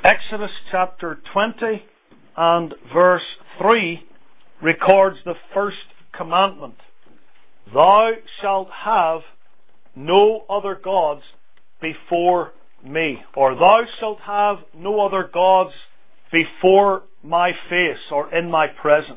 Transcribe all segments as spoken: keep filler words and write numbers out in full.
Exodus chapter twenty and verse three records the first commandment. Thou shalt have no other gods before me, or thou shalt have no other gods before my face or in my presence.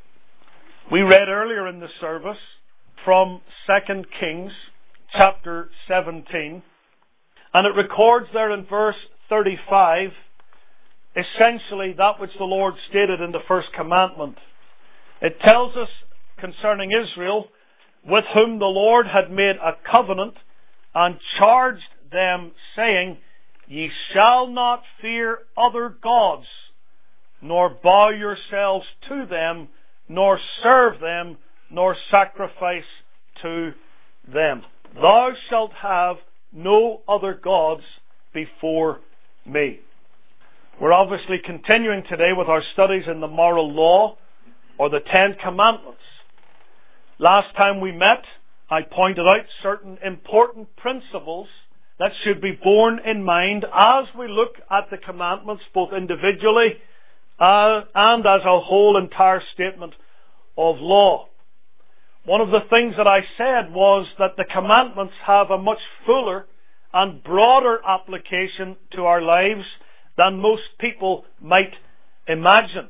We read earlier in the service from Second Kings chapter seventeen, and it records there in verse thirty-five essentially that which the Lord stated in the first commandment. It tells us concerning Israel, with whom the Lord had made a covenant and charged them, saying, Ye shall not fear other gods, nor bow yourselves to them, nor serve them, nor sacrifice to them. Thou shalt have no other gods before me. We're obviously continuing today with our studies in the moral law, or the Ten Commandments. Last time we met, I pointed out certain important principles that should be borne in mind as we look at the commandments, both individually uh, and as a whole entire statement of law. One of the things that I said was that the commandments have a much fuller and broader application to our lives than most people might imagine.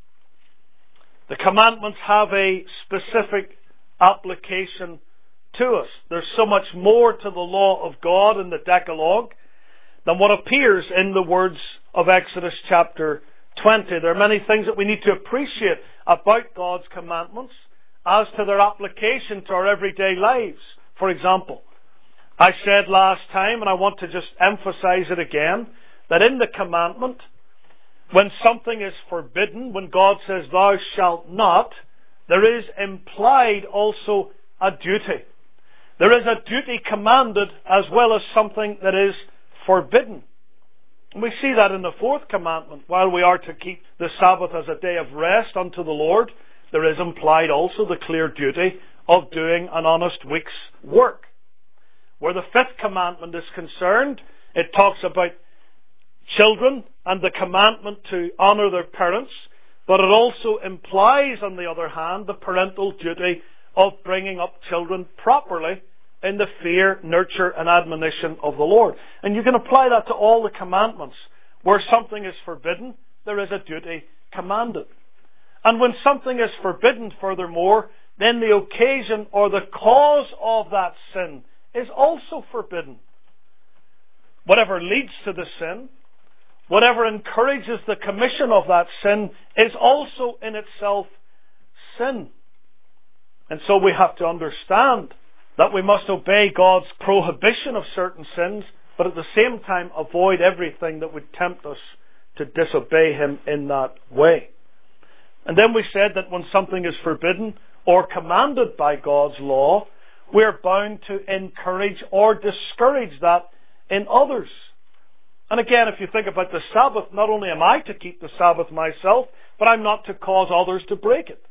The commandments have a specific application to us. There's so much more to the law of God in the Decalogue than what appears in the words of Exodus chapter twenty. There are many things that we need to appreciate about God's commandments as to their application to our everyday lives. For example, I said last time, and I want to just emphasize it again, that in the commandment, when something is forbidden, when God says, Thou shalt not, there is implied also a duty. There is a duty commanded as well as something that is forbidden. And we see that in the fourth commandment. While we are to keep the Sabbath as a day of rest unto the Lord, there is implied also the clear duty of doing an honest week's work. Where the fifth commandment is concerned, it talks about children and the commandment to honour their parents, but it also implies, on the other hand, the parental duty of bringing up children properly in the fear, nurture and admonition of the Lord. And you can apply that to all the commandments. Where something is forbidden, there is a duty commanded. And when something is forbidden, furthermore, then the occasion or the cause of that sin is also forbidden. Whatever leads to the sin, whatever encourages the commission of that sin, is also in itself sin. And so we have to understand that we must obey God's prohibition of certain sins, but at the same time avoid everything that would tempt us to disobey Him in that way. And then we said that when something is forbidden or commanded by God's law, we're bound to encourage or discourage that in others. And again, if you think about the Sabbath, not only am I to keep the Sabbath myself, but I'm not to cause others to break it.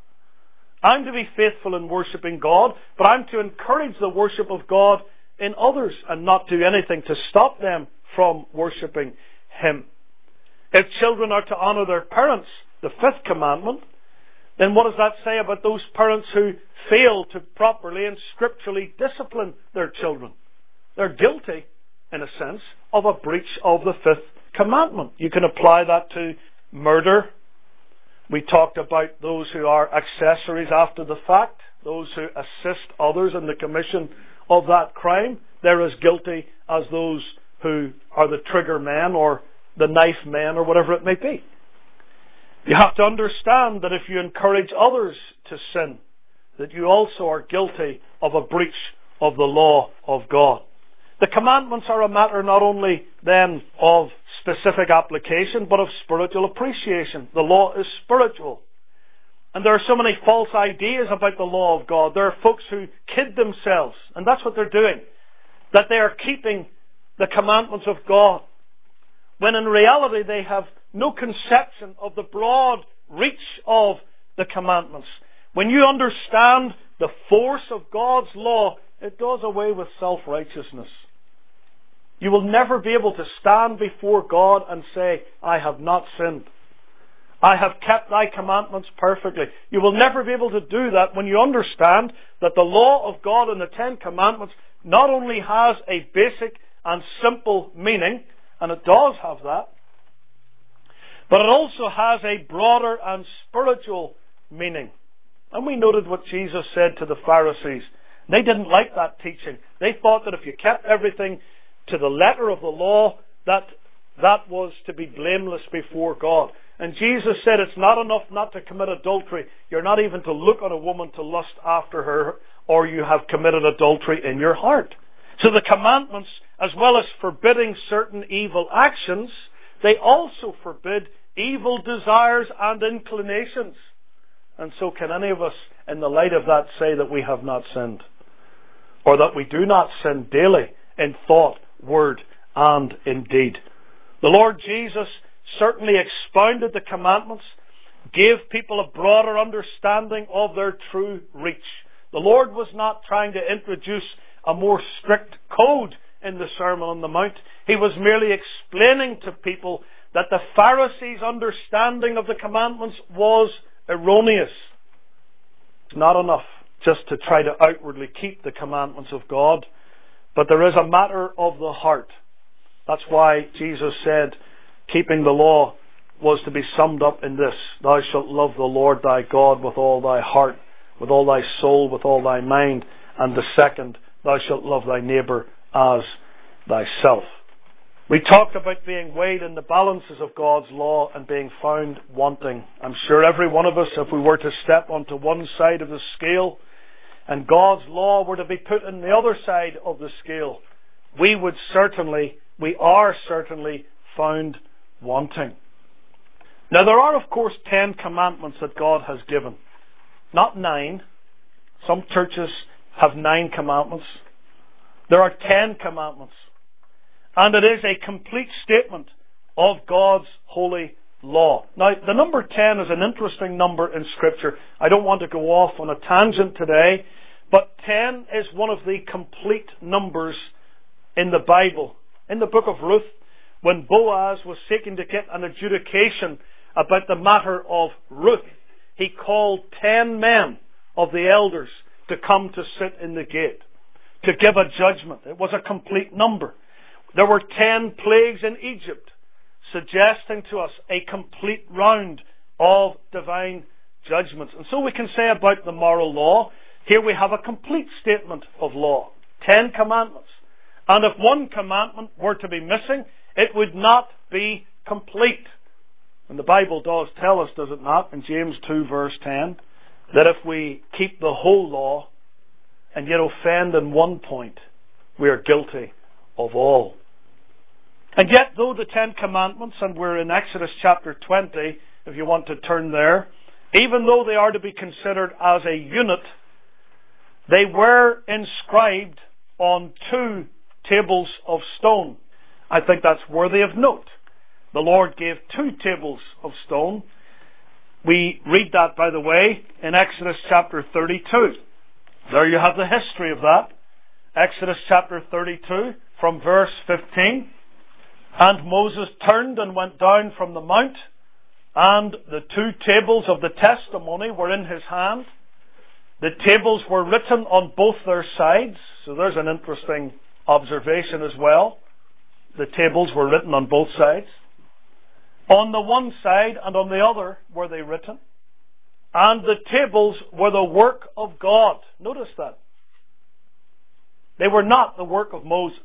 I'm to be faithful in worshipping God, but I'm to encourage the worship of God in others and not do anything to stop them from worshipping Him. If children are to honour their parents, the fifth commandment, then what does that say about those parents who fail to properly and scripturally discipline their children? They're guilty, in a sense, of a breach of the fifth commandment. You can apply that to murder. We talked about those who are accessories after the fact, those who assist others in the commission of that crime. They're as guilty as those who are the trigger men or the knife men or whatever it may be. You have to understand that if you encourage others to sin, that you also are guilty of a breach of the law of God. The commandments are a matter not only then of specific application, but of spiritual appreciation. The law is spiritual. And there are so many false ideas about the law of God. There are folks who kid themselves, and that's what they're doing, that they are keeping the commandments of God, when in reality they have no conception of the broad reach of the commandments. When you understand the force of God's law, it does away with self-righteousness. You will never be able to stand before God and say, I have not sinned. I have kept thy commandments perfectly. You will never be able to do that when you understand that the law of God and the Ten Commandments not only has a basic and simple meaning, and it does have that, but it also has a broader and spiritual meaning. And we noted what Jesus said to the Pharisees. They didn't like that teaching. They thought that if you kept everything to the letter of the law, that that was to be blameless before God. And Jesus said it's not enough not to commit adultery. You're not even to look on a woman to lust after her, or you have committed adultery in your heart. So the commandments, as well as forbidding certain evil actions, they also forbid evil desires and inclinations. And so can any of us, in the light of that, say that we have not sinned? Or that we do not sin daily in thought, word, and in deed? The Lord Jesus certainly expounded the commandments, gave people a broader understanding of their true reach. The Lord was not trying to introduce a more strict code in the Sermon on the Mount. He was merely explaining to people that the Pharisees' understanding of the commandments was erroneous. It's not enough just to try to outwardly keep the commandments of God, but there is a matter of the heart. That's why Jesus said keeping the law was to be summed up in this: thou shalt love the Lord thy God with all thy heart, with all thy soul, with all thy mind. And the second, thou shalt love thy neighbour as thyself. We talked about being weighed in the balances of God's law and being found wanting. I'm sure every one of us, if we were to step onto one side of the scale and God's law were to be put in the other side of the scale, we would certainly, we are certainly found wanting. Now there are, of course, ten commandments that God has given. Not nine. Some churches have nine commandments. There are ten commandments. And it is a complete statement of God's holy law. Now, the number ten is an interesting number in Scripture. I don't want to go off on a tangent today, but ten is one of the complete numbers in the Bible. In the book of Ruth, when Boaz was seeking to get an adjudication about the matter of Ruth, he called ten men of the elders to come to sit in the gate, to give a judgment. It was a complete number. There were ten plagues in Egypt, suggesting to us a complete round of divine judgments. And so we can say about the moral law, here we have a complete statement of law. Ten commandments. And if one commandment were to be missing, it would not be complete. And the Bible does tell us, does it not, in James two verse ten, that if we keep the whole law and yet offend in one point, we are guilty of all. And yet, though the Ten Commandments, and we're in Exodus chapter twenty, if you want to turn there, even though they are to be considered as a unit, they were inscribed on two tables of stone. I think that's worthy of note. The Lord gave two tables of stone. We read that, by the way, in Exodus chapter thirty-two. There you have the history of that. Exodus chapter thirty-two, from verse fifteen. And Moses turned and went down from the mount, and the two tables of the testimony were in his hand. The tables were written on both their sides. So there's an interesting observation as well. The tables were written on both sides. On the one side and on the other were they written. And the tables were the work of God. Notice that. They were not the work of Moses.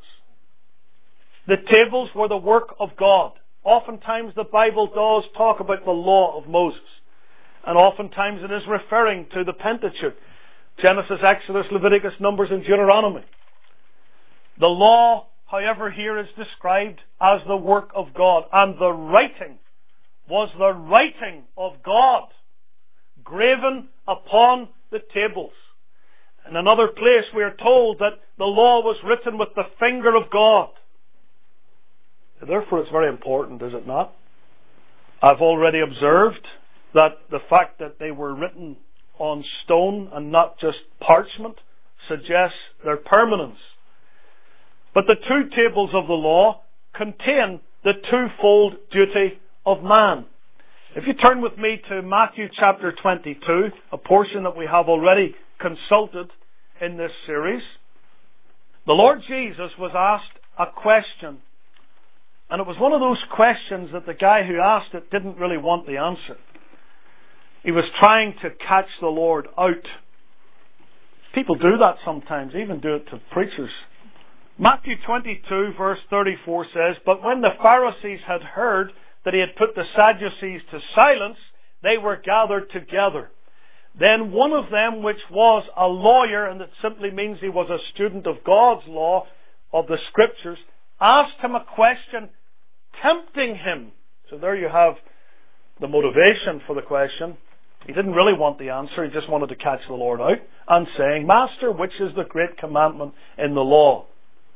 The tables were the work of God. Oftentimes the Bible does talk about the law of Moses. And oftentimes it is referring to the Pentateuch. Genesis, Exodus, Leviticus, Numbers, and Deuteronomy. The law, however, here is described as the work of God. And the writing was the writing of God, graven upon the tables. In another place we are told that the law was written with the finger of God. Therefore it's very important, is it not? I've already observed that the fact that they were written on stone and not just parchment suggests their permanence. But the two tables of the law contain the twofold duty of man. If you turn with me to Matthew chapter twenty-two, a portion that we have already consulted in this series, the Lord Jesus was asked a question. And it was one of those questions that the guy who asked it didn't really want the answer. He was trying to catch the Lord out. People do that sometimes, even do it to preachers. Matthew twenty-two verse thirty-four says, "But when the Pharisees had heard that he had put the Sadducees to silence, they were gathered together. Then one of them, which was a lawyer," and it simply means he was a student of God's law, of the Scriptures, asked him a question, tempting him. So there you have the motivation for the question. He didn't really want the answer, he just wanted to catch the Lord out, and saying, "Master, which is the great commandment in the law?"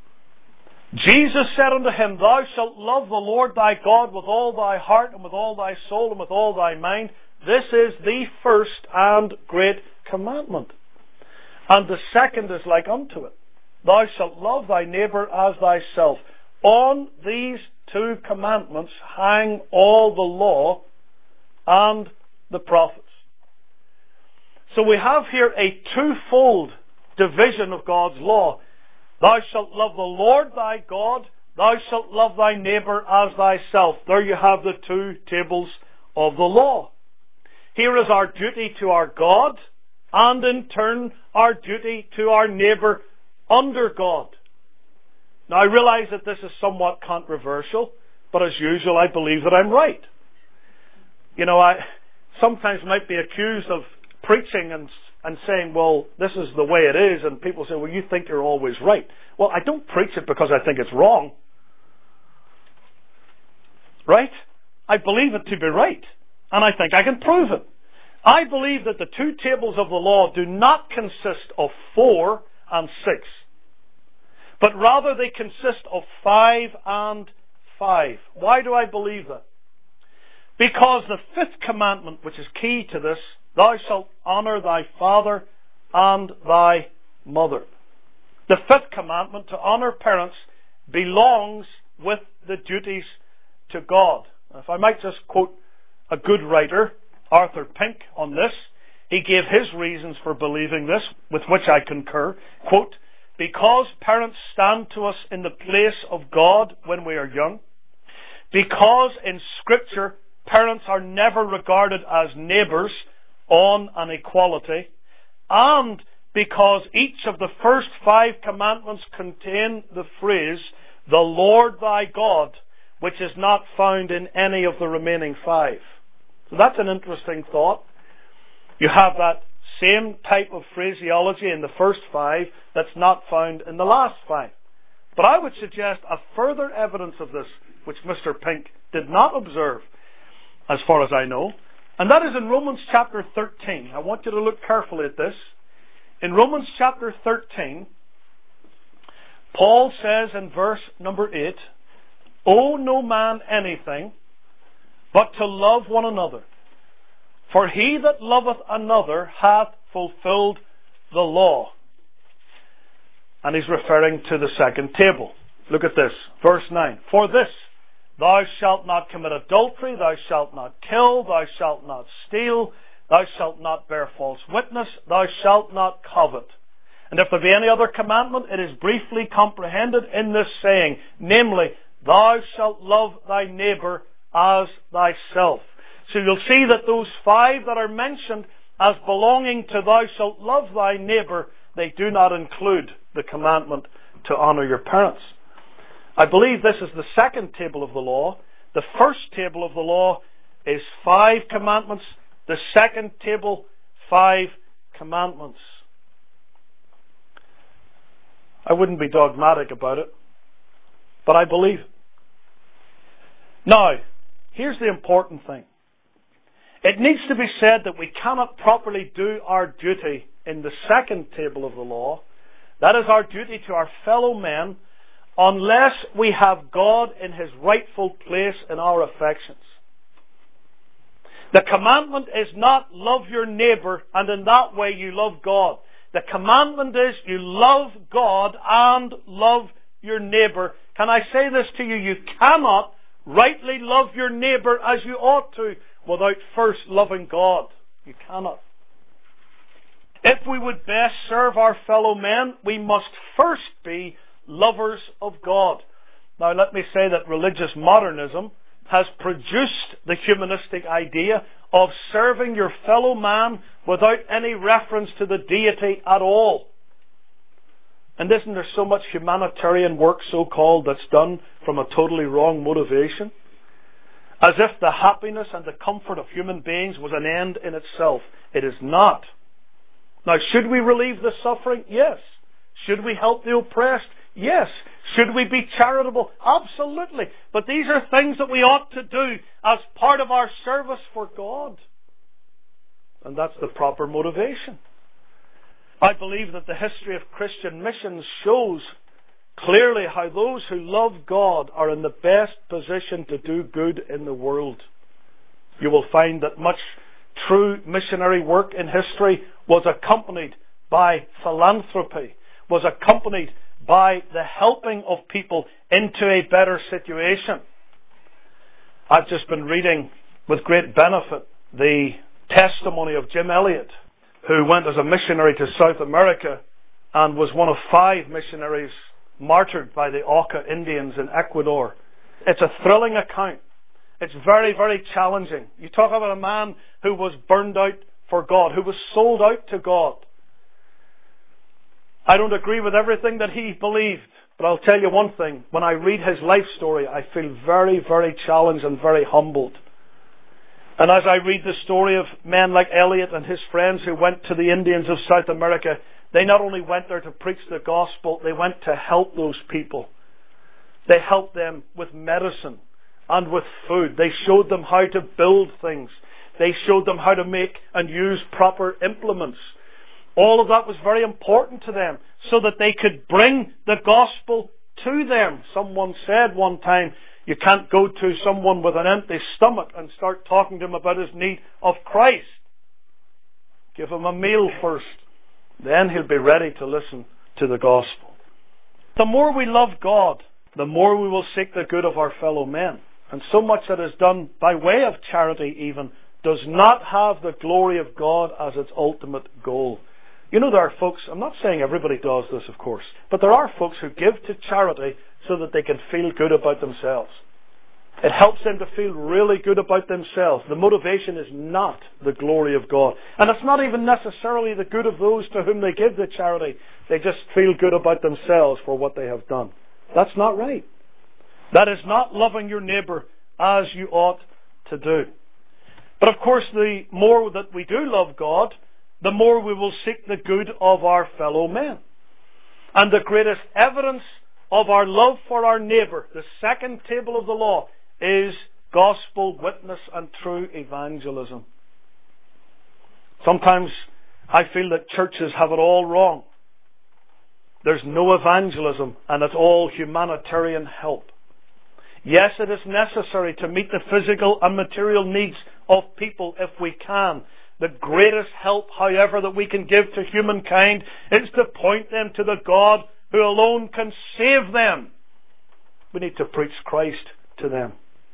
Jesus said unto him, "Thou shalt love the Lord thy God with all thy heart, and with all thy soul, and with all thy mind. This is the first and great commandment. And the second is like unto it. Thou shalt love thy neighbour as thyself. On these two commandments hang all the law and the prophets." So we have here a twofold division of God's law. Thou shalt love the Lord thy God, thou shalt love thy neighbour as thyself. There you have the two tables of the law. Here is our duty to our God, and in turn our duty to our neighbour under God. Now I realise that this is somewhat controversial, but as usual I believe that I'm right. You know, I sometimes might be accused of preaching and and saying, well, this is the way it is, and people say, well, you think you're always right. Well, I don't preach it because I think it's wrong. Right? I believe it to be right, and I think I can prove it. I believe that the two tables of the law do not consist of four and six, but rather they consist of five and five. Why do I believe that? Because the fifth commandment, which is key to this, "Thou shalt honour thy father and thy mother." The fifth commandment, to honour parents, belongs with the duties to God. If I might just quote a good writer, Arthur Pink, on this, he gave his reasons for believing this, with which I concur. Quote, "Because parents stand to us in the place of God when we are young. Because in Scripture parents are never regarded as neighbours on an equality, and because each of the first five commandments contain the phrase, 'the Lord thy God,' which is not found in any of the remaining five." So that's an interesting thought. You have that same type of phraseology in the first five that's not found in the last five. But I would suggest a further evidence of this, which Mister Pink did not observe, as far as I know, and that is in Romans chapter thirteen. I want you to look carefully at this. In Romans chapter thirteen, Paul says in verse number eight, "Owe no man anything but to love one another. For he that loveth another hath fulfilled the law." And he's referring to the second table. Look at this, verse nine. "For this, thou shalt not commit adultery, thou shalt not kill, thou shalt not steal, thou shalt not bear false witness, thou shalt not covet. And if there be any other commandment, it is briefly comprehended in this saying, namely, thou shalt love thy neighbour as thyself." So you'll see that those five that are mentioned as belonging to "thou shalt love thy neighbour," they do not include the commandment to honour your parents. I believe this is the second table of the law. The first table of the law is five commandments. The second table, five commandments. I wouldn't be dogmatic about it, but I believe it. Now, here's the important thing. It needs to be said that we cannot properly do our duty in the second table of the law, that is our duty to our fellow men, unless we have God in His rightful place in our affections. The commandment is not love your neighbour and in that way you love God. The commandment is you love God and love your neighbour. Can I say this to you? You cannot rightly love your neighbour as you ought to without first loving God. You cannot. If we would best serve our fellow men, we must first be lovers of God. Now let me say that religious modernism has produced the humanistic idea of serving your fellow man without any reference to the deity at all. And isn't there so much humanitarian work, so-called, that's done from a totally wrong motivation? As if the happiness and the comfort of human beings was an end in itself. It is not. Now, should we relieve the suffering? Yes. Should we help the oppressed? Yes. Should we be charitable? Absolutely. But these are things that we ought to do as part of our service for God. And that's the proper motivation. I believe that the history of Christian missions shows clearly how those who love God are in the best position to do good in the world. You will find that much true missionary work in history was accompanied by philanthropy, was accompanied by the helping of people into a better situation. I've just been reading with great benefit the testimony of Jim Elliot, who went as a missionary to South America and was one of five missionaries martyred by the Auca Indians in Ecuador. It's a thrilling account. It's very, very challenging. You talk about a man who was burned out for God, who was sold out to God. I don't agree with everything that he believed, but I'll tell you one thing. When I read his life story, I feel very, very challenged and very humbled. And as I read the story of men like Elliot and his friends who went to the Indians of South America, they not only went there to preach the gospel, they went to help those people. They helped them with medicine and with food. They showed them how to build things. They showed them how to make and use proper implements. All of that was very important to them so that they could bring the gospel to them. Someone said one time, you can't go to someone with an empty stomach and start talking to him about his need of Christ. Give him a meal first. Then he'll be ready to listen to the gospel. The more we love God, the more we will seek the good of our fellow men. And so much that is done by way of charity even does not have the glory of God as its ultimate goal. You know, there are folks, I'm not saying everybody does this, of course, but there are folks who give to charity so that they can feel good about themselves. It helps them to feel really good about themselves. The motivation is not the glory of God. And it's not even necessarily the good of those to whom they give the charity. They just feel good about themselves for what they have done. That's not right. That is not loving your neighbour as you ought to do. But of course, the more that we do love God, the more we will seek the good of our fellow men. And the greatest evidence of our love for our neighbour, the second table of the law, is gospel witness and true evangelism. Sometimes I feel that churches have it all wrong. There's no evangelism and it's all humanitarian help. Yes, it is necessary to meet the physical and material needs of people if we can. The greatest help, however, that we can give to humankind is to point them to the God who alone can save them. We need to preach Christ to them.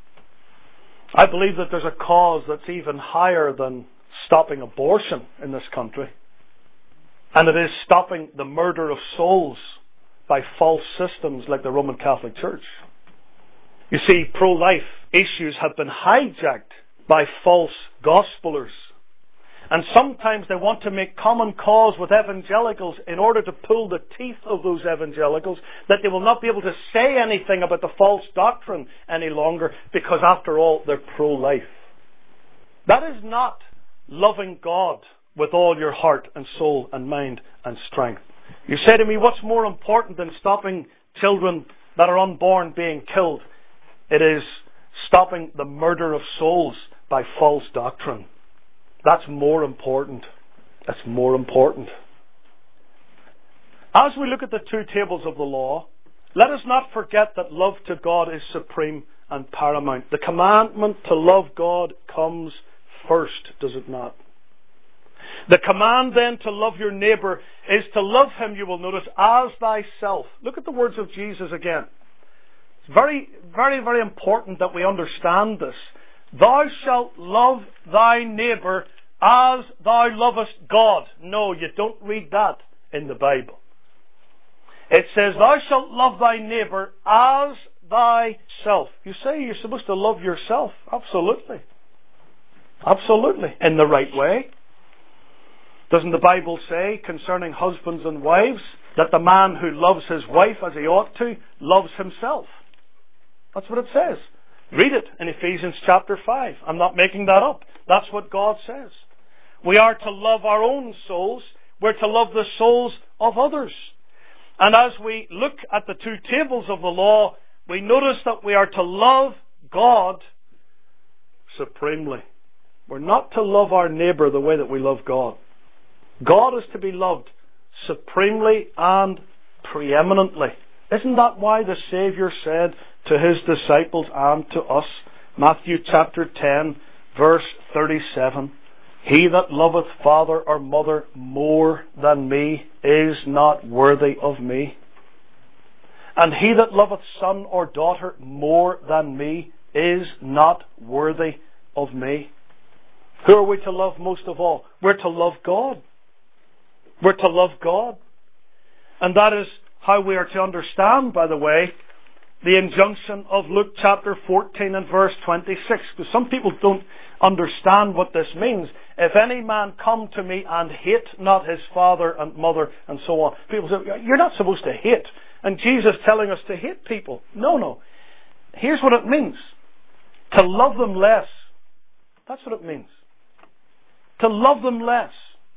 I believe that there's a cause that's even higher than stopping abortion in this country. And it is stopping the murder of souls by false systems like the Roman Catholic Church. You see, pro-life issues have been hijacked by false gospelers. And sometimes they want to make common cause with evangelicals in order to pull the teeth of those evangelicals, that they will not be able to say anything about the false doctrine any longer, because after all, they're pro-life. That is not loving God with all your heart and soul and mind and strength. You say to me, what's more important than stopping children that are unborn being killed? It is stopping the murder of souls by false doctrine. That's more important. That's more important. As we look at the two tables of the law, let us not forget that love to God is supreme and paramount. The commandment to love God comes first, does it not? The command then to love your neighbour is to love him, you will notice, as thyself. Look at the words of Jesus again. It's very, very, very important that we understand this. Thou shalt love thy neighbour as thou lovest God. No, you don't read that in the Bible. It says, thou shalt love thy neighbour as thyself. You say you're supposed to love yourself. Absolutely. Absolutely. In the right way. Doesn't the Bible say concerning husbands and wives that the man who loves his wife as he ought to loves himself? That's what it says. Read it in Ephesians chapter five. I'm not making that up. That's what God says. We are to love our own souls. We're to love the souls of others. And as we look at the two tables of the law, we notice that we are to love God supremely. We're not to love our neighbour the way that we love God. God is to be loved supremely and preeminently. Isn't that why the Saviour said to his disciples and to us, Matthew chapter ten, verse thirty-seven, he that loveth father or mother more than me is not worthy of me. And he that loveth son or daughter more than me is not worthy of me. Who are we to love most of all? We're to love God. We're to love God. And that is how we are to understand, by the way, the injunction of Luke chapter fourteen and verse twenty-six. Because some people don't understand what this means. If any man come to me and hate not his father and mother and so on. People say, you're not supposed to hate. And Jesus telling us to hate people. No, no. Here's what it means. To love them less. That's what it means. To love them less.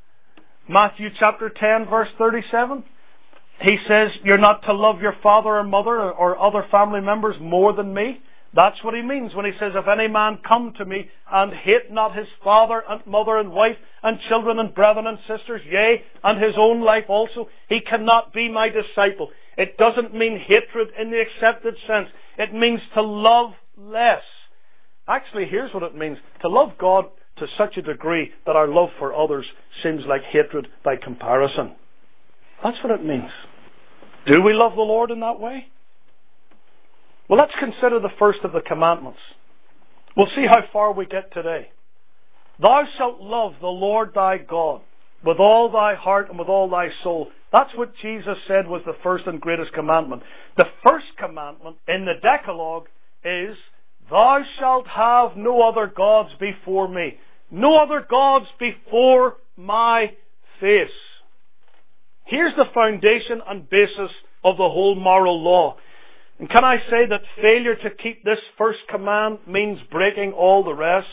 Matthew chapter ten verse thirty-seven. He says, you're not to love your father or mother or other family members more than me. That's what he means when he says, if any man come to me and hate not his father and mother and wife and children and brethren and sisters, yea, and his own life also, he cannot be my disciple. It doesn't mean hatred in the accepted sense. It means to love less. Actually, here's what it means. To love God to such a degree that our love for others seems like hatred by comparison. That's what it means. Do we love the Lord in that way? Well, let's consider the first of the commandments. We'll see how far we get today. Thou shalt love the Lord thy God with all thy heart and with all thy soul. That's what Jesus said was the first and greatest commandment. The first commandment in the Decalogue is, thou shalt have no other gods before me. No other gods before my face. Here's the foundation and basis of the whole moral law. And can I say that failure to keep this first command means breaking all the rest?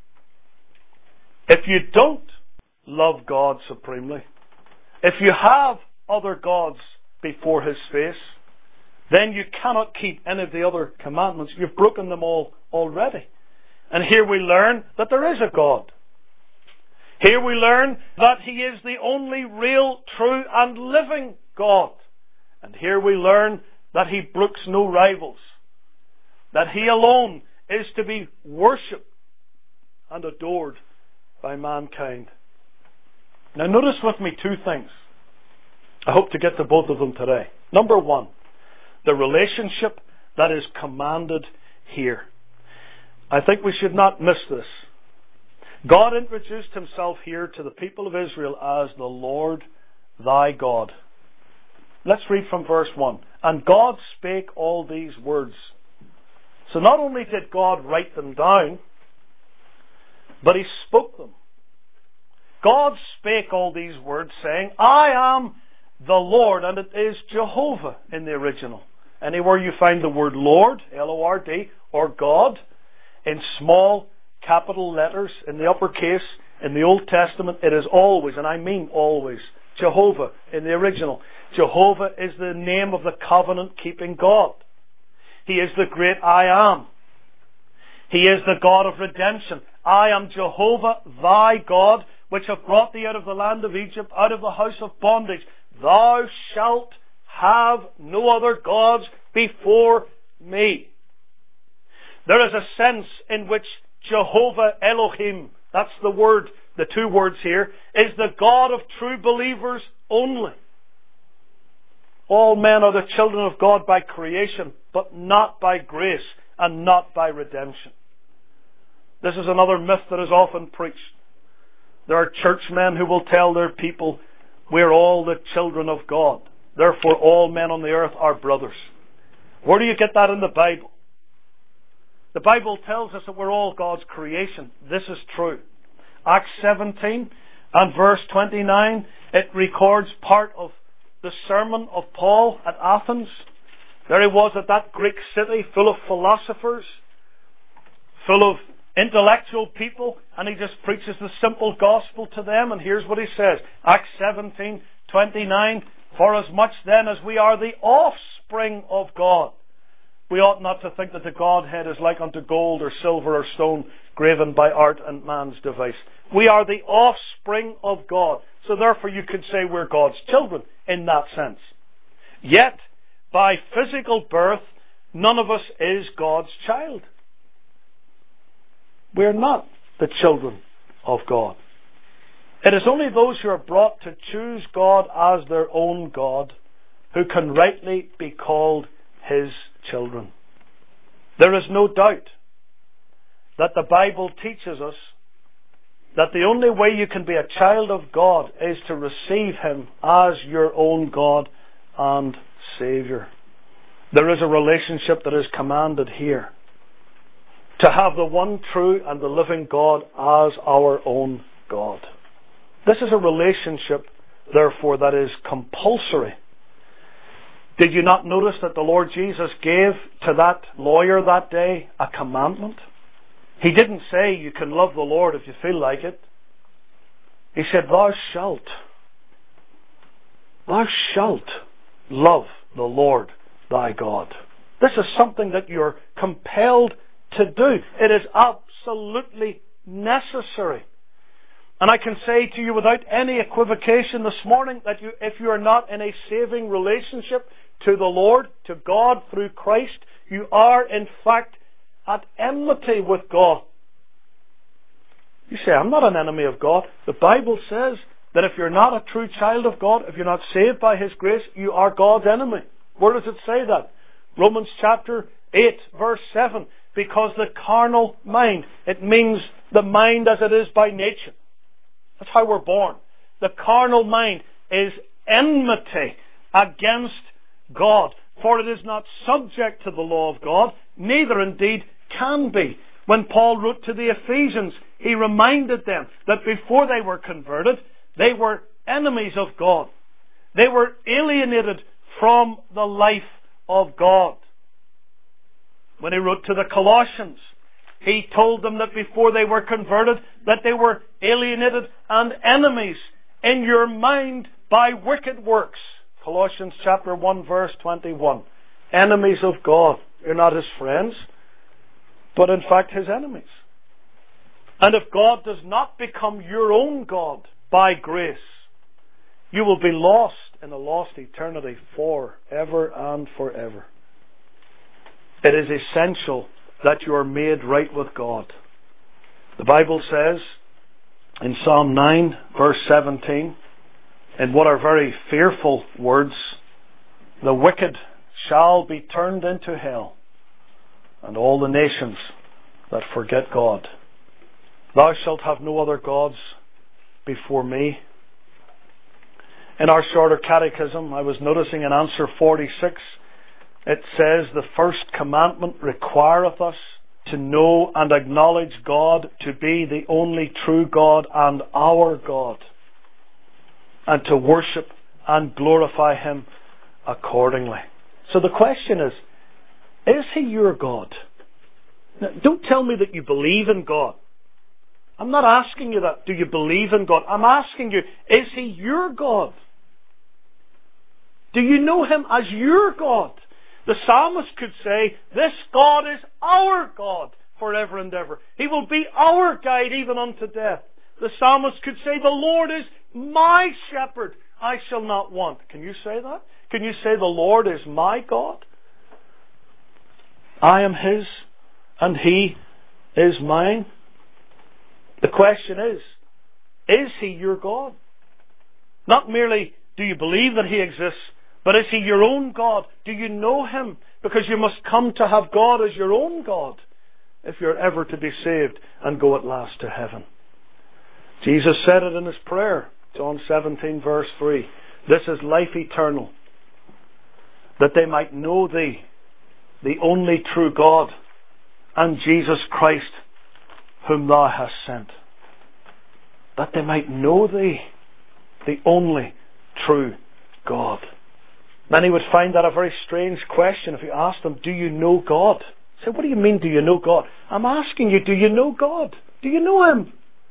If you don't love God supremely, if you have other gods before his face, then you cannot keep any of the other commandments. You've broken them all already. And here we learn that there is a God. Here we learn that he is the only real, true and living God. And here we learn that he brooks no rivals. That he alone is to be worshipped and adored by mankind. Now notice with me two things. I hope to get to both of them today. Number one, the relationship that is commanded here. I think we should not miss this. God introduced himself here to the people of Israel as the Lord thy God. Let's read from verse one. And God spake all these words. So not only did God write them down, but he spoke them. God spake all these words, saying, I am the Lord, and it is Jehovah in the original. Anywhere you find the word Lord, L O R D, or God, in small capital letters, in the uppercase, in the Old Testament, it is always, and I mean always, Jehovah in the original. Jehovah is the name of the covenant-keeping God. He is the great I am. He is the God of redemption. I am Jehovah thy God, which have brought thee out of the land of Egypt, out of the house of bondage. Thou shalt have no other gods before me. There is a sense in which Jehovah Elohim, that's the word the two words here, is the God of true believers only. All men are the children of God by creation, but not by grace and not by redemption. This is another myth that is often preached. There are churchmen who will tell their people, we're all the children of God. Therefore all men on the earth are brothers. Where do you get that in the Bible? The Bible tells us that we're all God's creation. This is true. Acts seventeen and verse twenty-nine, it records part of the sermon of Paul at Athens. There he was at that Greek city full of philosophers, full of intellectual people, and he just preaches the simple gospel to them. And here's what he says, Acts seventeen twenty-nine, for as much then as we are the offspring of God, we ought not to think that the Godhead is like unto gold or silver or stone graven by art and man's device. We are the offspring of God. So therefore you could say we're God's children in that sense. Yet, by physical birth, none of us is God's child. We're not the children of God. It is only those who are brought to choose God as their own God who can rightly be called His children. There is no doubt that the Bible teaches us that the only way you can be a child of God is to receive Him as your own God and Saviour. There is a relationship that is commanded here. To have the one true and the living God as our own God. This is a relationship, therefore, that is compulsory. Did you not notice that the Lord Jesus gave to that lawyer that day a commandment? He didn't say you can love the Lord if you feel like it. He said, thou shalt, thou shalt love the Lord thy God. This is something that you're compelled to do. It is absolutely necessary. And I can say to you without any equivocation this morning that you, if you are not in a saving relationship to the Lord, to God through Christ, you are in fact at enmity with God. You say, I'm not an enemy of God. The Bible says that if you're not a true child of God, if you're not saved by His grace, you are God's enemy. Where does it say that? Romans chapter eight, verse seven. Because the carnal mind, it means the mind as it is by nature. That's how we're born. The carnal mind is enmity against God, for it is not subject to the law of God, neither indeed can be. When Paul wrote to the Ephesians, he reminded them that before they were converted, they were enemies of God. They were alienated from the life of God. When he wrote to the Colossians, he told them that before they were converted, that they were alienated and enemies in your mind by wicked works. Colossians chapter one verse twenty-one. Enemies of God. You're not His friends, but in fact His enemies. And if God does not become your own God by grace, you will be lost in a lost eternity forever and forever. It is essential that you are made right with God. The Bible says in Psalm nine verse seventeen, in what are very fearful words, the wicked shall be turned into hell, and all the nations that forget God. Thou shalt have no other gods before me. In our shorter catechism, I was noticing in answer forty-six, it says, the first commandment requireth us to know and acknowledge God to be the only true God and our God, and to worship and glorify Him accordingly. So the question is, is He your God? Now, don't tell me that you believe in God. I'm not asking you that. Do you believe in God? I'm asking you, is He your God? Do you know Him as your God? The psalmist could say, this God is our God forever and ever. He will be our guide even unto death. The psalmist could say, the Lord is my shepherd, I shall not want. Can you say that? Can you say the Lord is my God? I am His and He is mine. The question is, Is He your God? Not merely do you believe that He exists, but is He your own God? Do you know Him? Because you must come to have God as your own God if you're ever to be saved and go at last to heaven. Jesus said it in His prayer, John seventeen verse three. This is life eternal, that they might know Thee, the only true God, and Jesus Christ, whom Thou hast sent. That they might know Thee, the only true God. Many would find that a very strange question if you asked them, do you know God? Say, what do you mean, do you know God? I'm asking you, do you know God? Do you know Him?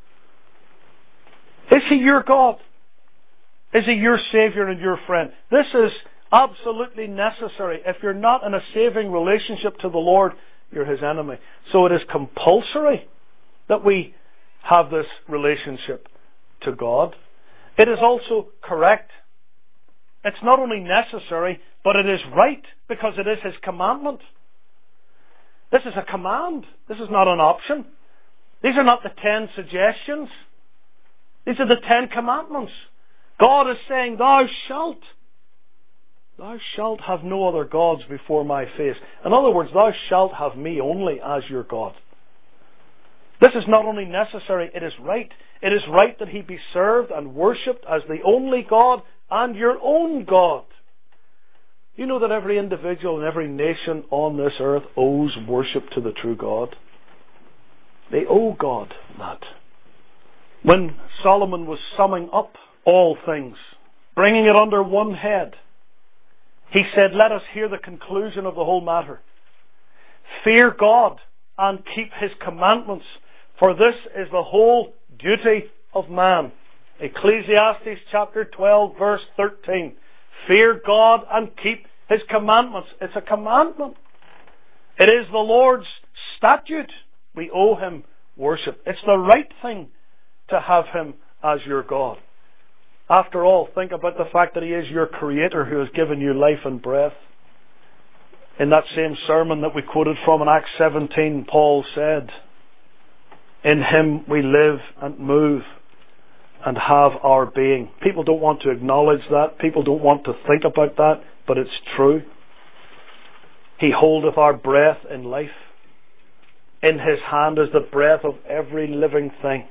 Is He your God? Is He your Saviour and your friend? This is absolutely necessary. If you're not in a saving relationship to the Lord, you're His enemy. So it is compulsory that we have this relationship to God. It is also correct. It's not only necessary, but it is right because it is His commandment. This is a command. This is not an option. These are not the ten suggestions. These are the ten commandments. God is saying, thou shalt. Thou shalt have no other gods before my face. In other words, thou shalt have me only as your God. This is not only necessary, it is right. It is right that He be served and worshipped as the only God and your own God. You know that every individual and every nation on this earth owes worship to the true God. They owe God that. When Solomon was summing up all things, bringing it under one head, he said, let us hear the conclusion of the whole matter. Fear God and keep His commandments, for this is the whole duty of man. Ecclesiastes chapter twelve verse thirteen. Fear God and keep His commandments. It's a commandment. It is the Lord's statute. We owe Him worship. It's the right thing to have Him as your God. After all, think about the fact that He is your Creator who has given you life and breath. In that same sermon that we quoted from in Acts seventeen, Paul said, in Him we live and move and have our being. People don't want to acknowledge that. People don't want to think about that, but it's true. He holdeth our breath in life. In His hand is the breath of every living thing.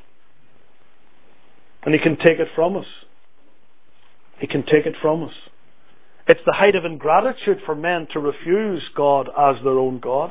And He can take it from us. He can take it from us. It's the height of ingratitude for men to refuse God as their own God.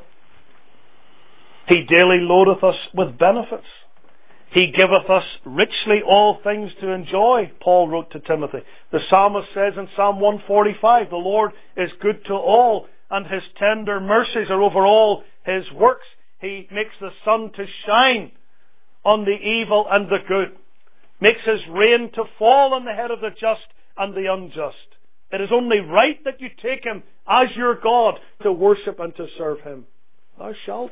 He daily loadeth us with benefits. He giveth us richly all things to enjoy, Paul wrote to Timothy. The psalmist says in Psalm one forty-five, the Lord is good to all, and His tender mercies are over all His works. He makes the sun to shine on the evil and the good, makes His rain to fall on the head of the just and the unjust. It is only right that you take Him as your God to worship and to serve Him. Thou shalt.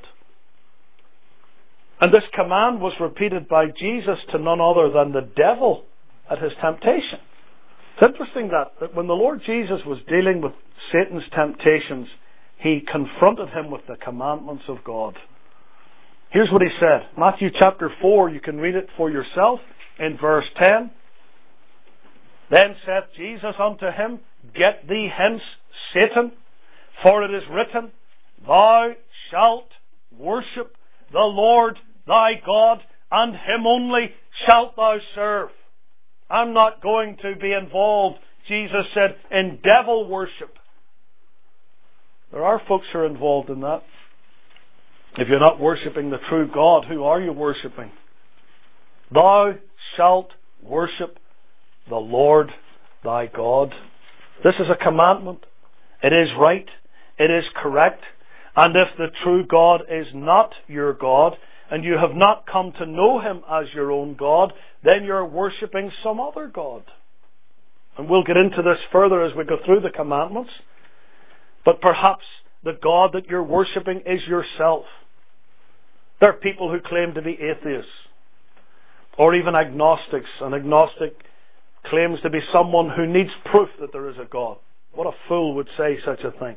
And this command was repeated by Jesus to none other than the devil at His temptation. It's interesting that, that when the Lord Jesus was dealing with Satan's temptations, He confronted him with the commandments of God. Here's what He said. Matthew chapter four, you can read it for yourself in verse ten. Then saith Jesus unto him, Get thee hence, Satan, for it is written, Thou shalt worship the Lord thy God, and Him only shalt thou serve. I'm not going to be involved, Jesus said, in devil worship. There are folks who are involved in that. If you're not worshipping the true God, who are you worshipping? Thou shalt worship the Lord thy God. This is a commandment. It is right. It is correct. And if the true God is not your God, and you have not come to know Him as your own God, then you're worshipping some other God. And we'll get into this further as we go through the commandments. But perhaps the God that you're worshipping is yourself. There are people who claim to be atheists, or even agnostics. An agnostic claims to be someone who needs proof that there is a God. What a fool would say such a thing.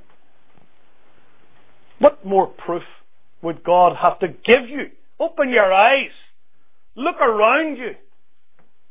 What more proof would God have to give you? Open your eyes. Look around you.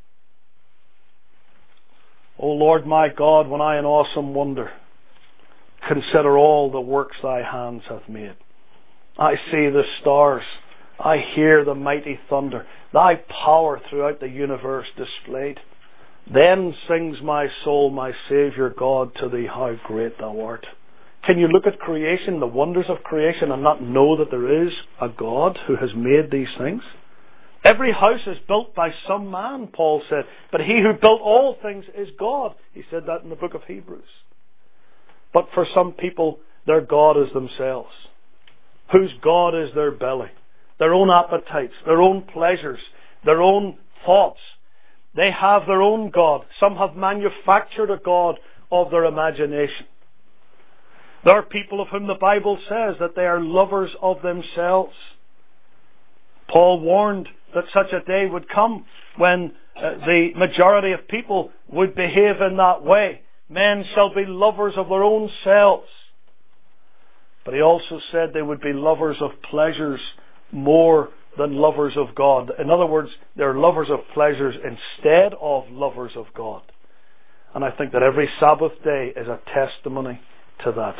O Lord my God, when I in awesome wonder consider all the works thy hands have made. I see the stars. I hear the mighty thunder. Thy power throughout the universe displayed. Then sings my soul, my Saviour God, to thee how great thou art. Can you look at creation, the wonders of creation, and not know that there is a God who has made these things? Every house is built by some man, Paul said, but he who built all things is God. He said that in the book of Hebrews. But for some people, their God is themselves, whose God is their belly, their own appetites, their own pleasures, their own thoughts. They have their own God. Some have manufactured a God of their imagination. There are people of whom the Bible says that they are lovers of themselves. Paul warned that such a day would come when uh, the majority of people would behave in that way. Men shall be lovers of their own selves. But he also said they would be lovers of pleasures more than lovers of God. In other words, they're lovers of pleasures instead of lovers of God. And I think that every Sabbath day is a testimony to that.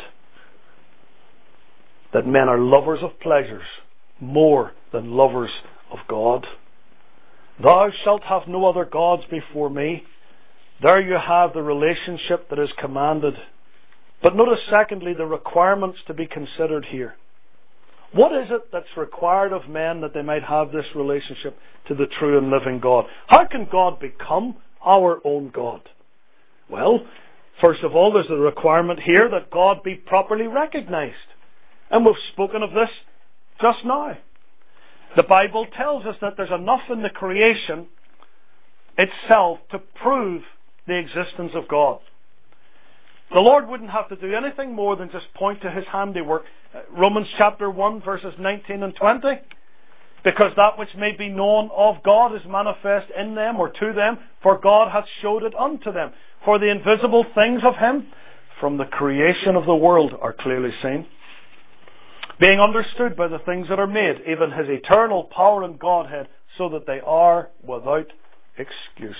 That men are lovers of pleasures more than lovers of God. Thou shalt have no other gods before me. There you have the relationship that is commanded. But notice secondly the requirements to be considered here. What is it that's required of men that they might have this relationship to the true and living God? How can God become our own God? Well, first of all, there's the requirement here that God be properly recognized. And we've spoken of this just now. The Bible tells us that there's enough in the creation itself to prove the existence of God. The Lord wouldn't have to do anything more than just point to His handiwork. Romans chapter one verses nineteen and twenty. Because that which may be known of God is manifest in them or to them, for God hath showed it unto them. For the invisible things of Him from the creation of the world are clearly seen, being understood by the things that are made, even His eternal power and Godhead, so that they are without excuse.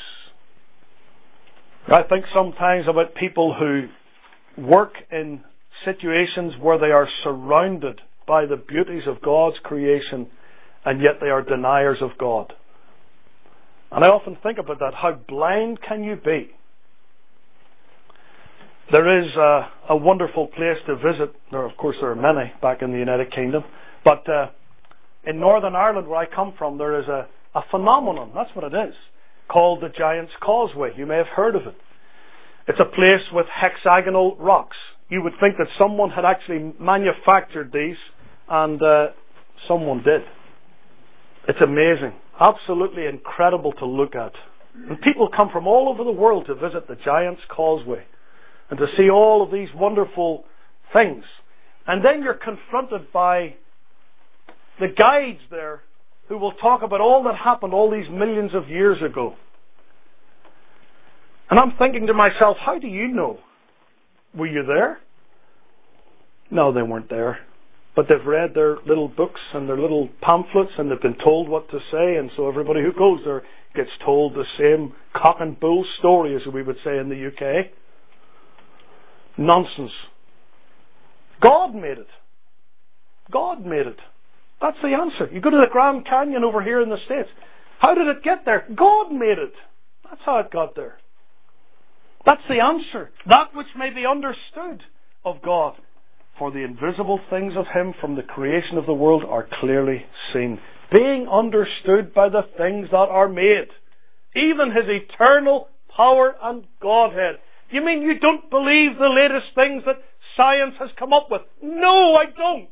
I think sometimes about people who work in situations where they are surrounded by the beauties of God's creation, and yet they are deniers of God. And I often think about that. How blind can you be? There is a, a wonderful place to visit. There, of course, there are many back in the United Kingdom. But uh, in Northern Ireland, where I come from, there is a, a phenomenon, that's what it is, called the Giant's Causeway. You may have heard of it. It's a place with hexagonal rocks. You would think that someone had actually manufactured these, and uh, someone did. It's amazing. Absolutely incredible to look at. And people come from all over the world to visit the Giant's Causeway and to see all of these wonderful things. And then you're confronted by the guides there who will talk about all that happened all these millions of years ago. And I'm thinking to myself, how do you know? Were you there? No, they weren't there. But they've read their little books and their little pamphlets, and they've been told what to say, and so everybody who goes there gets told the same cock and bull story, as we would say in the U K. Nonsense. God made it. God made it. That's the answer. You go to the Grand Canyon over here in the States. How did it get there? God made it. That's how it got there. That's the answer. That which may be understood of God. For the invisible things of Him from the creation of the world are clearly seen, being understood by the things that are made, even His eternal power and Godhead. You mean you don't believe the latest things that science has come up with? No, I don't.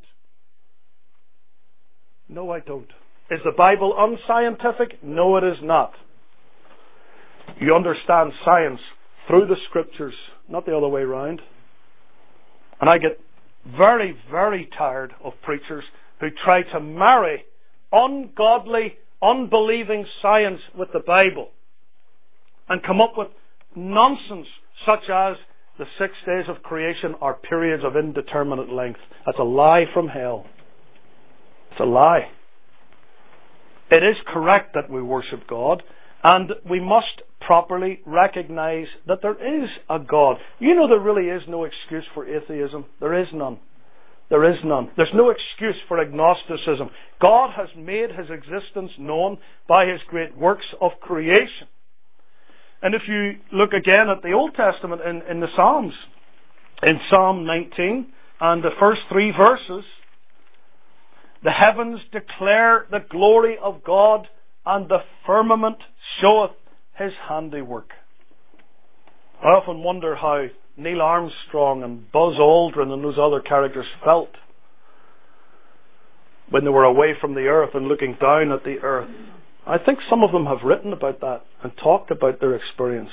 No, I don't. Is the Bible unscientific? No, it is not. You understand science through the Scriptures, not the other way around. And I get very, very tired of preachers who try to marry ungodly, unbelieving science with the Bible and come up with nonsense such as the six days of creation are periods of indeterminate length. That's a lie from hell. It's a lie. It is correct that we worship God, and we must properly recognize that there is a God. You know, there really is no excuse for atheism. There is none. There is none. There's no excuse for agnosticism. God has made His existence known by His great works of creation. And if you look again at the Old Testament in, in the Psalms, in Psalm nineteen and the first three verses, the heavens declare the glory of God, and the firmament showeth His handiwork. I often wonder how Neil Armstrong and Buzz Aldrin and those other characters felt when they were away from the earth and looking down at the earth. I think some of them have written about that and talked about their experience.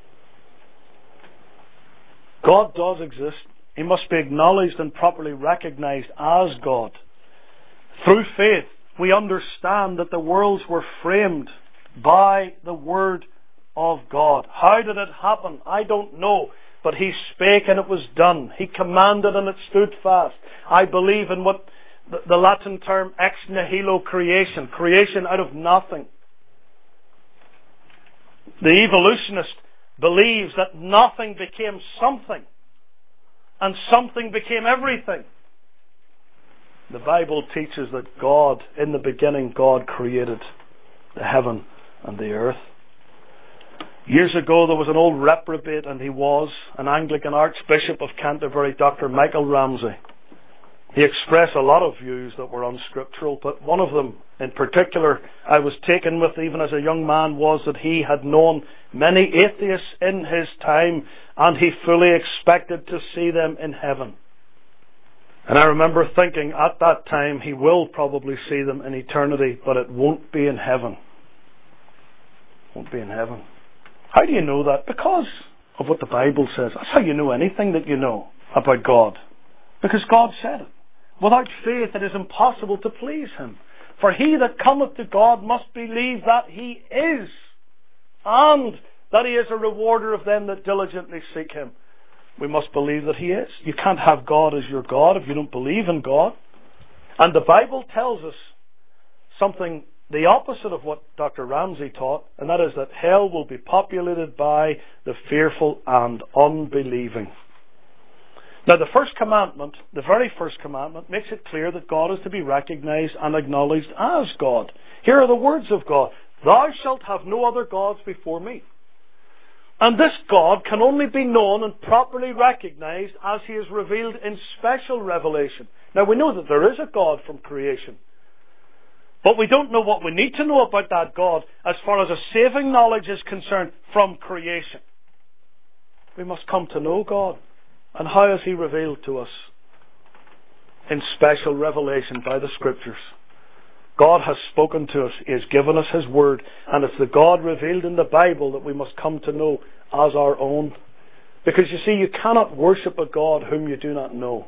God does exist. He must be acknowledged and properly recognized as God. Through faith, we understand that the worlds were framed by the Word of God. How did it happen? I don't know. But He spake and it was done. He commanded and it stood fast. I believe in what the, the Latin term ex nihilo creation. Creation out of nothing. The evolutionist believes that nothing became something. And something became everything. The Bible teaches that God, in the beginning, God created the heaven and the earth. Years ago, there was an old reprobate, and he was an Anglican Archbishop of Canterbury, Doctor Michael Ramsey. He expressed a lot of views that were unscriptural, but one of them in particular I was taken with even as a young man was that he had known many atheists in his time, and he fully expected to see them in heaven. And I remember thinking at that time, he will probably see them in eternity, but it won't be in heaven. Won't be in heaven. How do you know that? Because of what the Bible says. That's how you know anything that you know about God. Because God said it. Without faith it is impossible to please Him. For he that cometh to God must believe that He is, and that He is a rewarder of them that diligently seek Him. We must believe that He is. You can't have God as your God if you don't believe in God. And the Bible tells us something the opposite of what Doctor Ramsey taught, and that is that hell will be populated by the fearful and unbelieving. Now, the first commandment, the very first commandment, makes it clear that God is to be recognized and acknowledged as God. Here are the words of God. Thou shalt have no other gods before me. And this God can only be known and properly recognized as He is revealed in special revelation. Now, we know that there is a God from creation. But we don't know what we need to know about that God as far as a saving knowledge is concerned from creation. We must come to know God. And how is He revealed to us? In special revelation by the Scriptures. God has spoken to us. He has given us His Word. And it's the God revealed in the Bible that we must come to know as our own. Because you see, you cannot worship a God whom you do not know.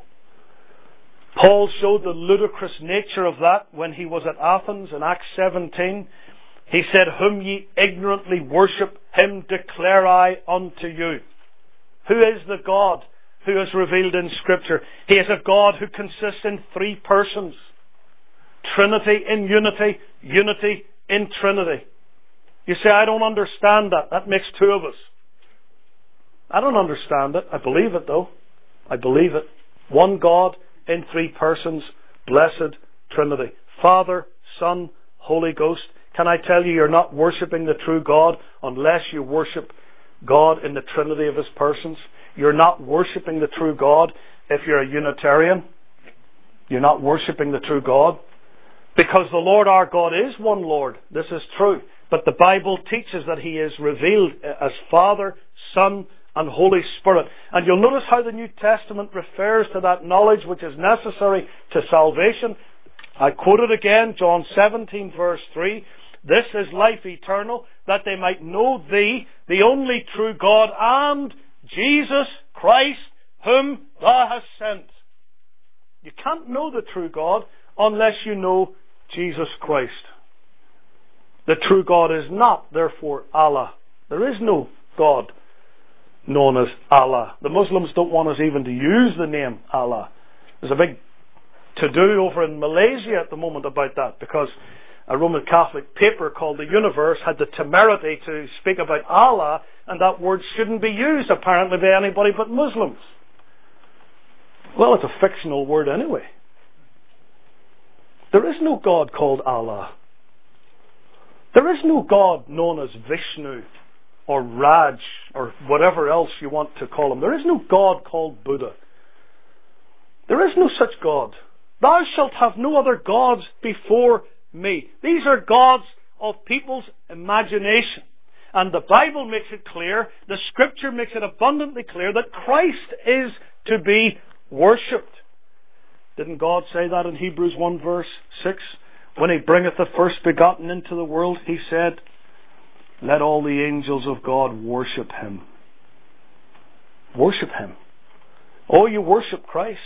Paul showed the ludicrous nature of that when he was at Athens in Acts seventeen. He said, whom ye ignorantly worship, Him declare I unto you. Who is the God who is revealed in Scripture? He is a God who consists in three persons. Trinity in unity, unity in Trinity. You say, I don't understand that. That makes two of us. I don't understand it. I believe it though. I believe it. One God in three persons, blessed Trinity. Father, Son, Holy Ghost. Can I tell you, you're not worshipping the true God unless you worship God in the Trinity of His persons. You're not worshipping the true God if you're a Unitarian. You're not worshipping the true God. Because the Lord our God is one Lord. This is true. But the Bible teaches that He is revealed as Father, Son, and Holy Spirit. And you'll notice how the New Testament refers to that knowledge which is necessary to salvation. I quote it again, John seventeen verse three. This is life eternal, that they might know Thee, the only true God, and Jesus Christ, whom Thou hast sent. You can't know the true God unless you know Jesus Christ. The true God is not, therefore, Allah. There is no God known as Allah. The Muslims don't want us even to use the name Allah. There's a big to-do over in Malaysia at the moment about that, because a Roman Catholic paper called The Universe had the temerity to speak about Allah, and that word shouldn't be used apparently by anybody but Muslims. Well, it's a fictional word anyway. There is no God called Allah. There is no God known as Vishnu or Raj or whatever else you want to call him. There is no God called Buddha. There is no such God. Thou shalt have no other gods before me. These are gods of people's imagination. And the Bible makes it clear, the Scripture makes it abundantly clear that Christ is to be worshipped. Didn't God say that in Hebrews one verse six? When He bringeth the first begotten into the world, He said, let all the angels of God worship Him. Worship Him. Oh, you worship Christ.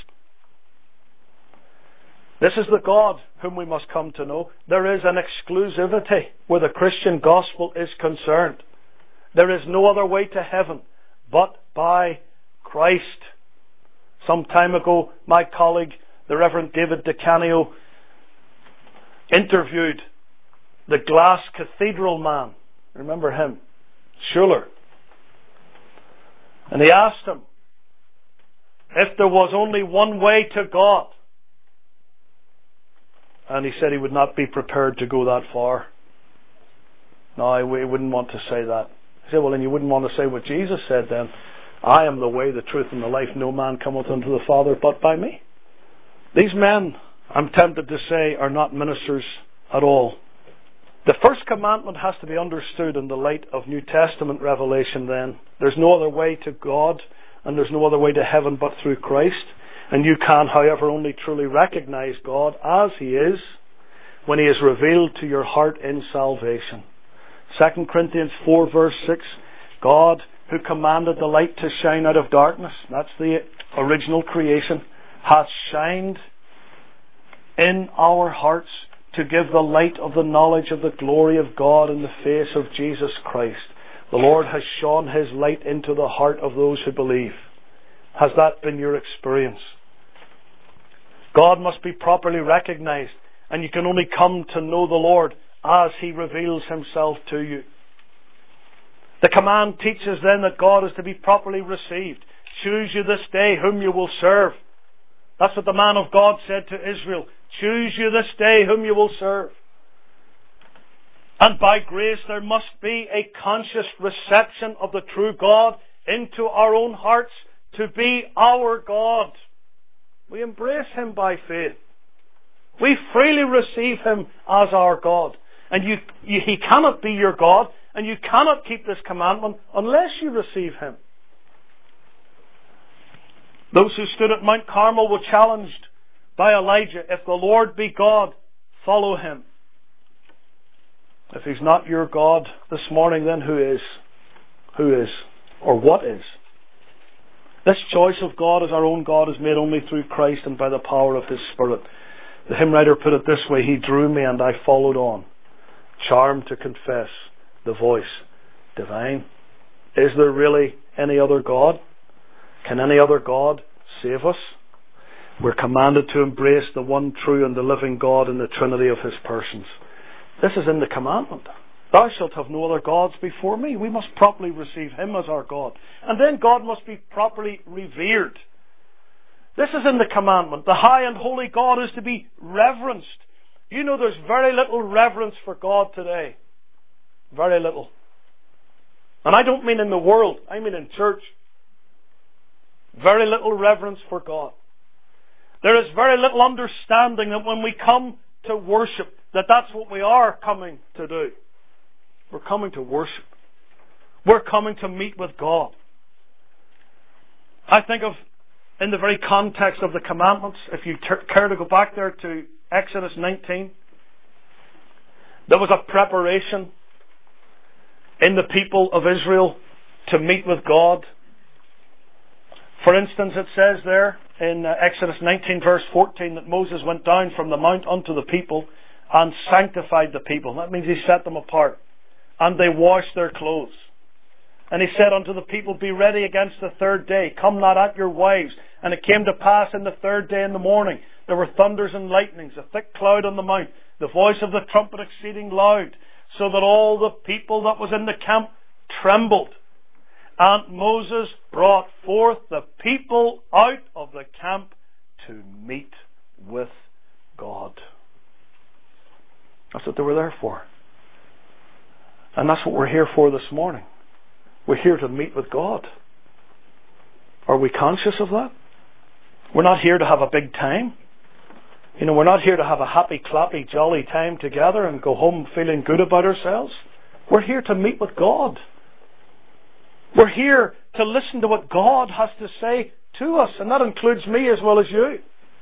This is the God whom we must come to know. There is an exclusivity where the Christian gospel is concerned. There is no other way to heaven but by Christ. Some time ago, my colleague, the Reverend David DeCanio, interviewed the glass cathedral man. Remember him? Schuller. And he asked him if there was only one way to God. And he said he would not be prepared to go that far. No, he wouldn't want to say that. He said, well, then you wouldn't want to say what Jesus said then. I am the way, the truth, and the life. No man cometh unto the Father but by me. These men, I'm tempted to say, are not ministers at all. The first commandment has to be understood in the light of New Testament revelation then. There's no other way to God, and there's no other way to heaven but through Christ. And you can, however, only truly recognize God as He is when He is revealed to your heart in salvation. Second Corinthians four verse six, God who commanded the light to shine out of darkness, that's the original creation, hath shined in our hearts to give the light of the knowledge of the glory of God in the face of Jesus Christ. The Lord has shone His light into the heart of those who believe. Has that been your experience? God must be properly recognized, and you can only come to know the Lord as He reveals Himself to you. The command teaches then that God is to be properly received. Choose you this day whom you will serve. That's what the man of God said to Israel. Choose you this day whom you will serve. And by grace there must be a conscious reception of the true God into our own hearts to be our God. We embrace Him by faith. We freely receive Him as our God. And you, you, He cannot be your God, and you cannot keep this commandment unless you receive Him. Those who stood at Mount Carmel were challenged by Elijah, if the Lord be God, follow Him. If He's not your God this morning, then who is? Who is? Or what is? This choice of God as our own God is made only through Christ and by the power of His Spirit. The hymn writer put it this way, He drew me and I followed on, charmed to confess the voice divine. Is there really any other God? Can any other God save us? We're commanded to embrace the one true and the living God in the Trinity of His persons. This is in the commandment. Thou shalt have no other gods before me. We must properly receive Him as our God. And then God must be properly revered. This is in the commandment. The high and holy God is to be reverenced. You know there's very little reverence for God today. Very little. And I don't mean in the world. I mean in church. Very little reverence for God. There is very little understanding that when we come to worship, that that's what we are coming to do. We're coming to worship. We're coming to meet with God. I think of, in the very context of the commandments, if you care to go back there to Exodus nineteen, there was a preparation in the people of Israel to meet with God. For instance, it says there in Exodus nineteen verse fourteen that Moses went down from the mount unto the people and sanctified the people. That means he set them apart. And they washed their clothes. And he said unto the people, be ready against the third day. Come not at your wives And it came to pass in the third day in the morning, there were thunders and lightnings, a thick cloud on the mount, the voice of the trumpet exceeding loud, so that all the people that was in the camp trembled. And Moses brought forth the people out of the camp to meet with God. That's what they were there for. And that's what we're here for this morning. We're here to meet with God. Are we conscious of that? We're not here to have a big time. You know, we're not here to have a happy, clappy, jolly time together and go home feeling good about ourselves. We're here to meet with God. We're here to listen to what God has to say to us, and that includes me as well as you.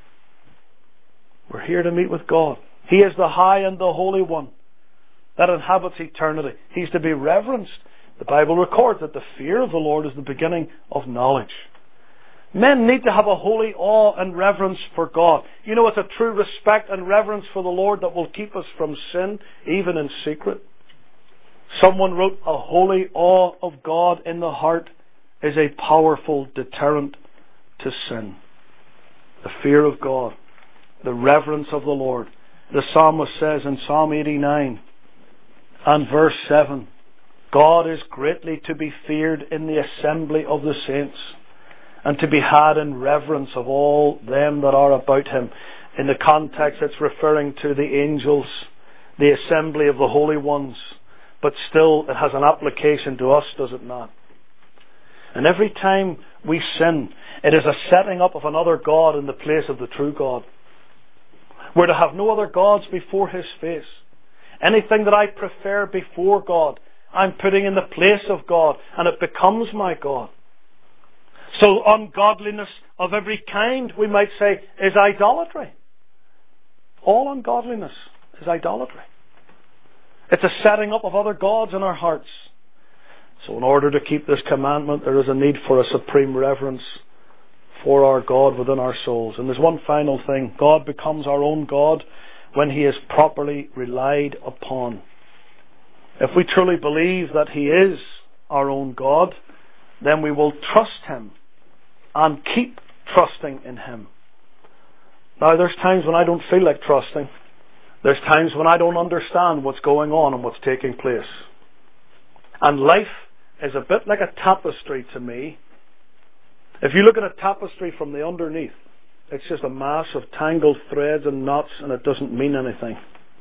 We're here to meet with God. He is the high and the holy one that inhabits eternity. He's to be reverenced. The Bible records that the fear of the Lord is the beginning of knowledge. Men need to have a holy awe and reverence for God. You know, it's a true respect and reverence for the Lord that will keep us from sin, even in secret. Someone wrote, a holy awe of God in the heart is a powerful deterrent to sin. The fear of God, the reverence of the Lord. The psalmist says in Psalm eighty-nine and verse seven, God is greatly to be feared in the assembly of the saints, and to be had in reverence of all them that are about him. In the context, it's referring to the angels, the assembly of the holy ones. But still, it has an application to us, does it not? And every time we sin, it is a setting up of another God in the place of the true God. We're to have no other gods before his face. Anything that I prefer before God, I'm putting in the place of God, and it becomes my God. So ungodliness of every kind, we might say, is idolatry. All ungodliness is idolatry. It's a setting up of other gods in our hearts. So in order to keep this commandment, there is a need for a supreme reverence for our God within our souls. And there's one final thing. God becomes our own God when he is properly relied upon. If we truly believe that he is our own God, then we will trust him and keep trusting in him. Now, there's times when I don't feel like trusting. There's times when I don't understand what's going on and what's taking place. And life is a bit like a tapestry to me. If you look at a tapestry from the underneath, it's just a mass of tangled threads and knots, and it doesn't mean anything.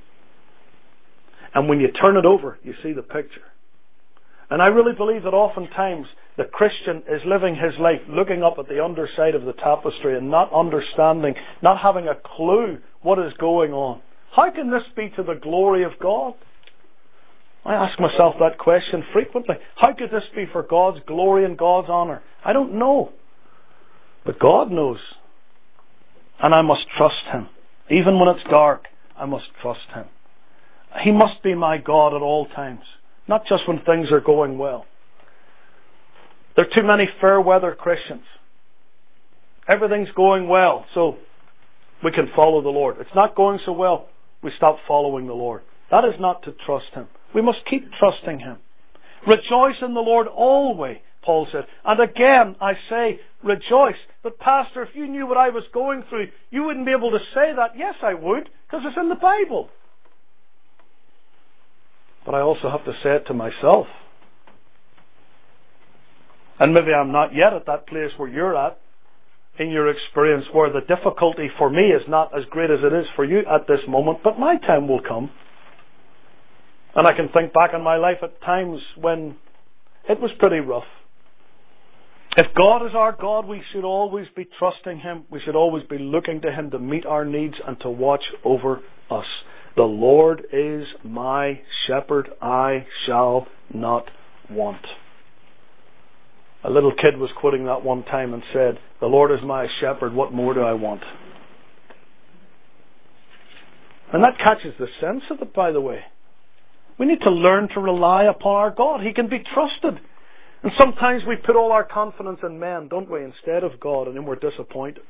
And when you turn it over, you see the picture. And I really believe that oftentimes the Christian is living his life looking up at the underside of the tapestry and not understanding, not having a clue what is going on. How can this be to the glory of God? I ask myself that question frequently. How could this be for God's glory and God's honour? I don't know. But God knows. And I must trust him. Even when it's dark, I must trust him. He must be my God at all times. Not just when things are going well. There are too many fair weather Christians. Everything's going well, so we can follow the Lord. It's not going so well, we stop following the Lord. That is not to trust him. We must keep trusting him. Rejoice in the Lord always, Paul said. And again, I say, rejoice. But Pastor, if you knew what I was going through, you wouldn't be able to say that. Yes, I would, because it's in the Bible. But I also have to say it to myself. And maybe I'm not yet at that place where you're at in your experience, where the difficulty for me is not as great as it is for you at this moment, but my time will come. And I can think back on my life at times when it was pretty rough. If God is our God, we should always be trusting him. We should always be looking to him to meet our needs and to watch over us. The Lord is my shepherd, I shall not want. A little kid was quoting that one time and said, the Lord is my shepherd, what more do I want? And that catches the sense of it, by the way. We need to learn to rely upon our God. He can be trusted. And sometimes we put all our confidence in men, don't we, instead of God, and then we're disappointed.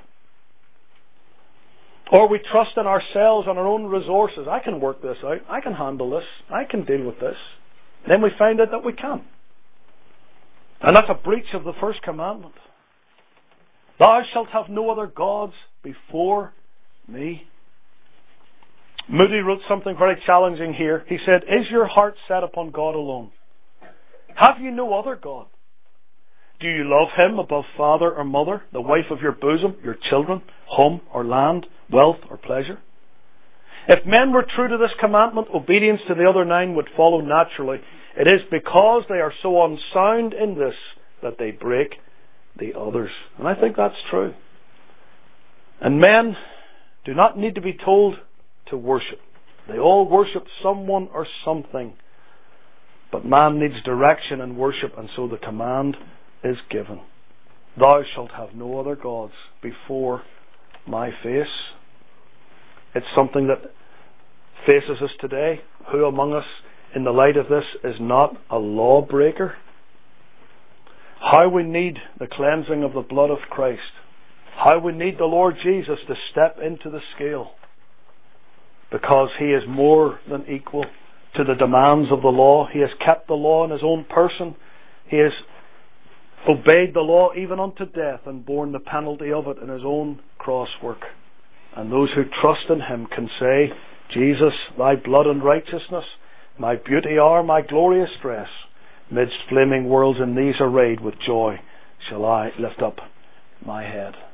Or we trust in ourselves, on our own resources. I can work this out. I can handle this. I can deal with this. Then we find out that we can't. And that's a breach of the first commandment. Thou shalt have no other gods before me. Moody wrote something very challenging here. He said, is your heart set upon God alone? Have you no other God? Do you love Him above father or mother, the wife of your bosom, your children, home or land, wealth or pleasure? If men were true to this commandment, obedience to the other nine would follow naturally. It is because they are so unsound in this that they break the others. And I think that's true. And men do not need to be told to worship. They all worship someone or something. But man needs direction in worship, and so the command is given. Thou shalt have no other gods before my face. It's something that faces us today. Who among us, in the light of this, is not a lawbreaker? How we need the cleansing of the blood of Christ. How we need the Lord Jesus to step into the scale. Because He is more than equal to the demands of the law. He has kept the law in His own person. He has obeyed the law even unto death and borne the penalty of it in His own cross work. And those who trust in Him can say, Jesus, Thy blood and righteousness, my beauty are my glorious dress. Midst flaming worlds in These arrayed with joy shall I lift up my head.